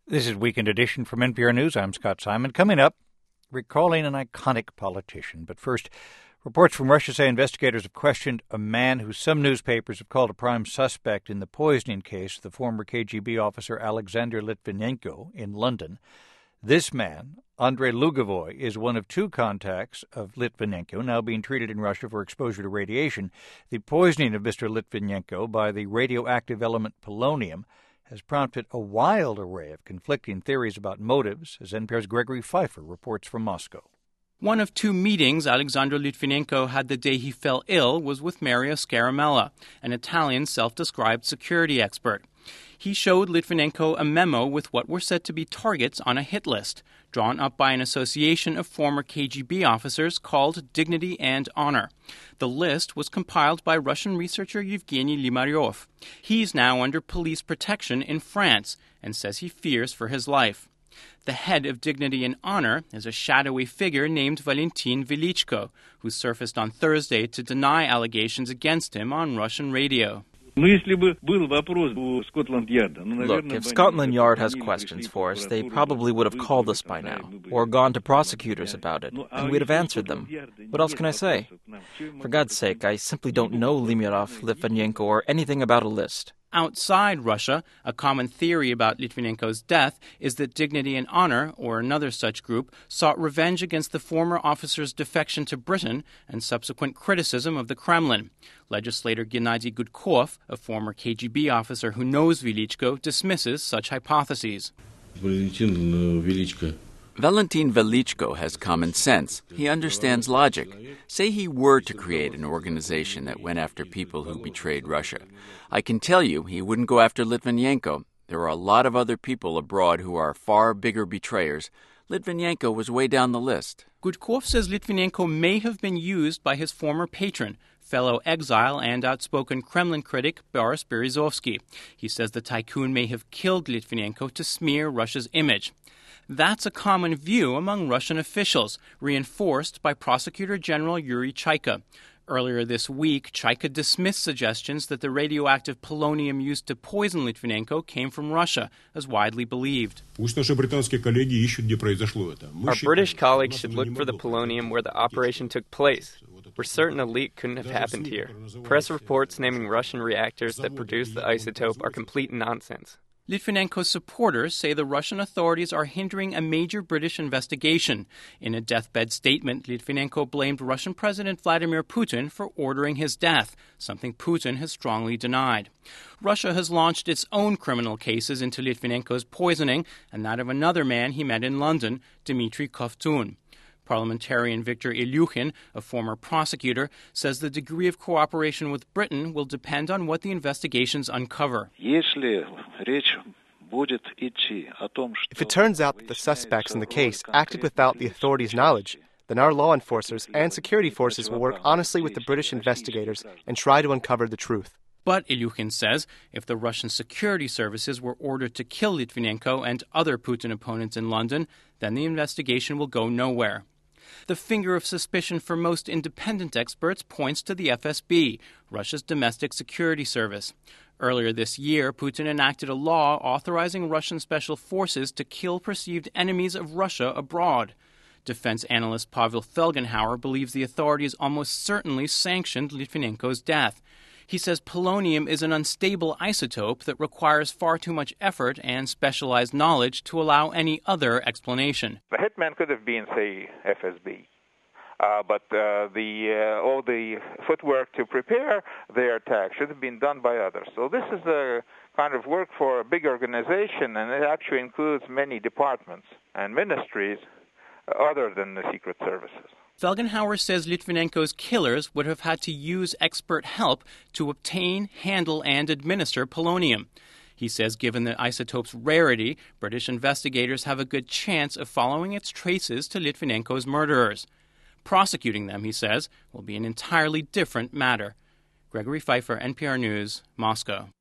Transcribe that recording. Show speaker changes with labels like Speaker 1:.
Speaker 1: This is Weekend Edition from NPR News. I'm Scott Simon. Coming up, recalling an iconic politician. But first, reports from Russia say investigators have questioned a man who some newspapers have called a prime suspect in the poisoning case of the former KGB officer Alexander Litvinenko in London. This man, Andrei Lugovoy, is one of two contacts of Litvinenko now being treated in Russia for exposure to radiation. The poisoning of Mr. Litvinenko by the radioactive element polonium has prompted a wild array of conflicting theories about motives, as NPR's Gregory Pfeiffer reports from Moscow.
Speaker 2: One of two meetings Alexander Litvinenko had the day he fell ill was with Mario Scaramella, an Italian self-described security expert. He showed Litvinenko a memo with what were said to be targets on a hit list, drawn up by an association of former KGB officers called Dignity and Honor. The list was compiled by Russian researcher Yevgeny Limaryov. He's now under police protection in France and says he fears for his life. The head of Dignity and Honor is a shadowy figure named Valentin Velichko, who surfaced on Thursday to deny allegations against him on Russian radio.
Speaker 3: Look, if Scotland Yard has questions for us, they probably would have called us by now, or gone to prosecutors about it, and we'd have answered them. What else can I say? For God's sake, I simply don't know Limarov, Litvinenko, or anything about a list.
Speaker 2: Outside Russia, a common theory about Litvinenko's death is that Dignity and Honor, or another such group, sought revenge against the former officer's defection to Britain and subsequent criticism of the Kremlin. Legislator Gennady Gudkov, a former KGB officer who knows Velichko, dismisses such hypotheses.
Speaker 4: Valentin Velichko has common sense. He understands logic. Say he were to create an organization that went after people who betrayed Russia. I can tell you he wouldn't go after Litvinenko. There are a lot of other people abroad who are far bigger betrayers. Litvinenko was way down the list.
Speaker 2: Gudkov says Litvinenko may have been used by his former patron, fellow exile and outspoken Kremlin critic Boris Berezovsky. He says the tycoon may have killed Litvinenko to smear Russia's image. That's a common view among Russian officials, reinforced by Prosecutor General Yuri Chaika. Earlier this week, Chaika dismissed suggestions that the radioactive polonium used to poison Litvinenko came from Russia, as widely believed.
Speaker 5: Our British colleagues should look for the polonium where the operation took place. We're certain a leak couldn't have happened here. Press reports naming Russian reactors that produce the isotope are complete nonsense.
Speaker 2: Litvinenko's supporters say the Russian authorities are hindering a major British investigation. In a deathbed statement, Litvinenko blamed Russian President Vladimir Putin for ordering his death, something Putin has strongly denied. Russia has launched its own criminal cases into Litvinenko's poisoning and that of another man he met in London, Dmitry Kovtun. Parliamentarian Viktor Ilyukhin, a former prosecutor, says the degree of cooperation with Britain will depend on what the investigations uncover.
Speaker 6: If it turns out that the suspects in the case acted without the authorities' knowledge, then our law enforcers and security forces will work honestly with the British investigators and try to uncover the truth.
Speaker 2: But, Ilyukhin says, if the Russian security services were ordered to kill Litvinenko and other Putin opponents in London, then the investigation will go nowhere. The finger of suspicion for most independent experts points to the FSB, Russia's domestic security service. Earlier this year, Putin enacted a law authorizing Russian special forces to kill perceived enemies of Russia abroad. Defense analyst Pavel Felgenhauer believes the authorities almost certainly sanctioned Litvinenko's death. He says polonium is an unstable isotope that requires far too much effort and specialized knowledge to allow any other explanation.
Speaker 7: The hitman could have been, say, FSB. But all the footwork to prepare their attack should have been done by others. So this is a kind of work for a big organization, and it actually includes many departments and ministries other than the secret services.
Speaker 2: Felgenhauer says Litvinenko's killers would have had to use expert help to obtain, handle, and administer polonium. He says given the isotope's rarity, British investigators have a good chance of following its traces to Litvinenko's murderers. Prosecuting them, he says, will be an entirely different matter. Gregory Pfeiffer, NPR News, Moscow.